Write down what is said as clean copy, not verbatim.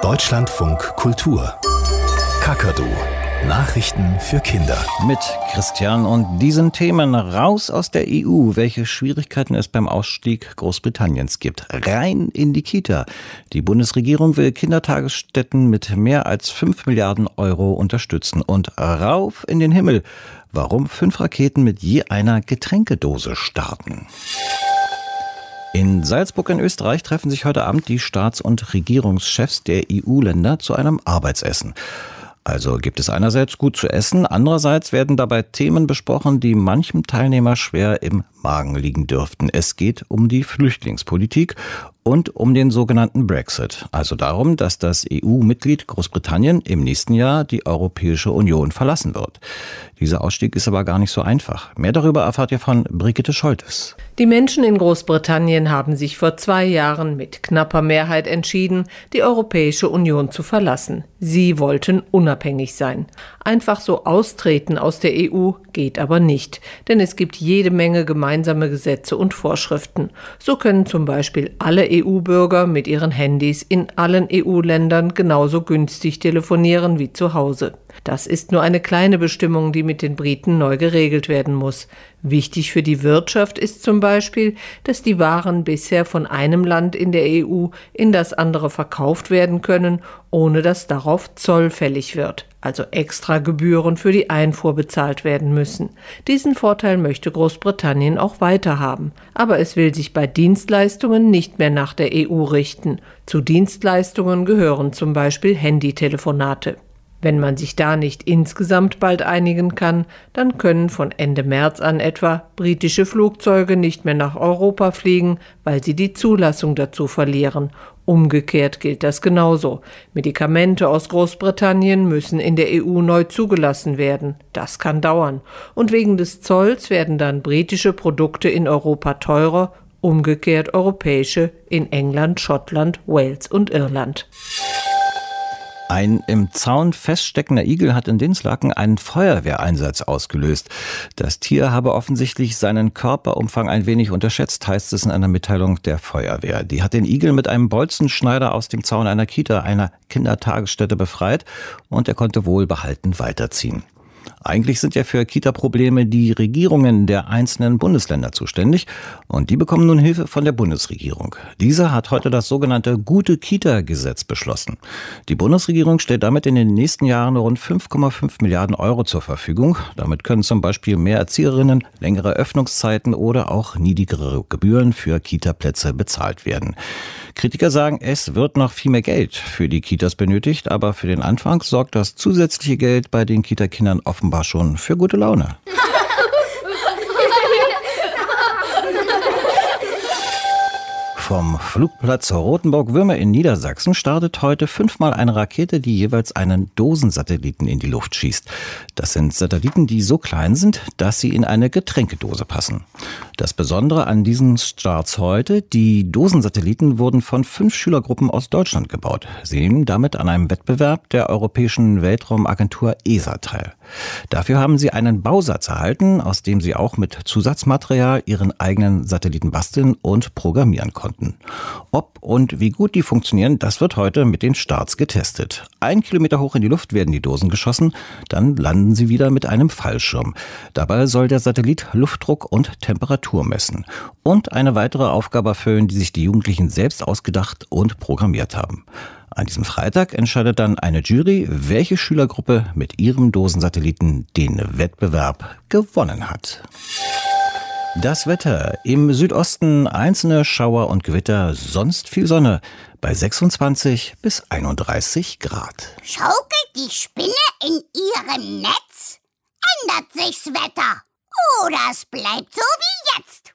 Deutschlandfunk Kultur. Kakadu. Nachrichten für Kinder. Mit Christian und diesen Themen raus aus der EU, welche Schwierigkeiten es beim Ausstieg Großbritanniens gibt. Rein in die Kita. Die Bundesregierung will Kindertagesstätten mit mehr als 5 Milliarden Euro unterstützen. Und rauf in den Himmel. Warum 5 Raketen mit je einer Getränkedose starten. In Salzburg in Österreich treffen sich heute Abend die Staats- und Regierungschefs der EU-Länder zu einem Arbeitsessen. Also gibt es einerseits gut zu essen, andererseits werden dabei Themen besprochen, die manchem Teilnehmer schwer im Magen liegen dürften. Es geht um die Flüchtlingspolitik und um den sogenannten Brexit. Also darum, dass das EU-Mitglied Großbritannien im nächsten Jahr die Europäische Union verlassen wird. Dieser Ausstieg ist aber gar nicht so einfach. Mehr darüber erfahrt ihr von Brigitte Scholtes. Die Menschen in Großbritannien haben sich vor 2 Jahren mit knapper Mehrheit entschieden, die Europäische Union zu verlassen. Sie wollten unabhängig sein. Einfach so austreten aus der EU geht aber nicht, denn es gibt jede Menge gemeinsame Gesetze und Vorschriften. So können zum Beispiel alle EU-Bürger mit ihren Handys in allen EU-Ländern genauso günstig telefonieren wie zu Hause. Das ist nur eine kleine Bestimmung, die mit den Briten neu geregelt werden muss. Wichtig für die Wirtschaft ist zum Beispiel, dass die Waren bisher von einem Land in der EU in das andere verkauft werden können, ohne dass darauf Zoll fällig wird, also extra Gebühren für die Einfuhr bezahlt werden müssen. Diesen Vorteil möchte Großbritannien auch weiter haben. Aber es will sich bei Dienstleistungen nicht mehr nach der EU richten. Zu Dienstleistungen gehören zum Beispiel Handytelefonate. Wenn man sich da nicht insgesamt bald einigen kann, dann können von Ende März an etwa britische Flugzeuge nicht mehr nach Europa fliegen, weil sie die Zulassung dazu verlieren. Umgekehrt gilt das genauso. Medikamente aus Großbritannien müssen in der EU neu zugelassen werden. Das kann dauern. Und wegen des Zolls werden dann britische Produkte in Europa teurer, umgekehrt europäische in England, Schottland, Wales und Irland. Ein im Zaun feststeckender Igel hat in Dinslaken einen Feuerwehreinsatz ausgelöst. Das Tier habe offensichtlich seinen Körperumfang ein wenig unterschätzt, heißt es in einer Mitteilung der Feuerwehr. Die hat den Igel mit einem Bolzenschneider aus dem Zaun einer Kita, einer Kindertagesstätte, befreit und er konnte wohlbehalten weiterziehen. Eigentlich sind ja für Kita-Probleme die Regierungen der einzelnen Bundesländer zuständig und die bekommen nun Hilfe von der Bundesregierung. Diese hat heute das sogenannte Gute-Kita-Gesetz beschlossen. Die Bundesregierung stellt damit in den nächsten Jahren rund 5,5 Milliarden Euro zur Verfügung. Damit können zum Beispiel mehr Erzieherinnen, längere Öffnungszeiten oder auch niedrigere Gebühren für Kita-Plätze bezahlt werden. Kritiker sagen, es wird noch viel mehr Geld für die Kitas benötigt, aber für den Anfang sorgt das zusätzliche Geld bei den Kita-Kindern offenbar schon für gute Laune. Vom Flugplatz Rothenburg-Würme in Niedersachsen startet heute 5-mal eine Rakete, die jeweils einen Dosensatelliten in die Luft schießt. Das sind Satelliten, die so klein sind, dass sie in eine Getränkedose passen. Das Besondere an diesen Starts heute, die Dosensatelliten wurden von 5 Schülergruppen aus Deutschland gebaut. Sie nehmen damit an einem Wettbewerb der Europäischen Weltraumagentur ESA teil. Dafür haben sie einen Bausatz erhalten, aus dem sie auch mit Zusatzmaterial ihren eigenen Satelliten basteln und programmieren konnten. Ob und wie gut die funktionieren, das wird heute mit den Starts getestet. 1 Kilometer hoch in die Luft werden die Dosen geschossen, dann landen sie wieder mit einem Fallschirm. Dabei soll der Satellit Luftdruck und Temperatur messen und eine weitere Aufgabe erfüllen, die sich die Jugendlichen selbst ausgedacht und programmiert haben. An diesem Freitag entscheidet dann eine Jury, welche Schülergruppe mit ihrem Dosensatelliten den Wettbewerb gewonnen hat. Das Wetter. Im Südosten einzelne Schauer und Gewitter, sonst viel Sonne bei 26 bis 31 Grad. Schaukelt die Spinne in ihrem Netz? Ändert sich's Wetter? Oder es bleibt so wie jetzt?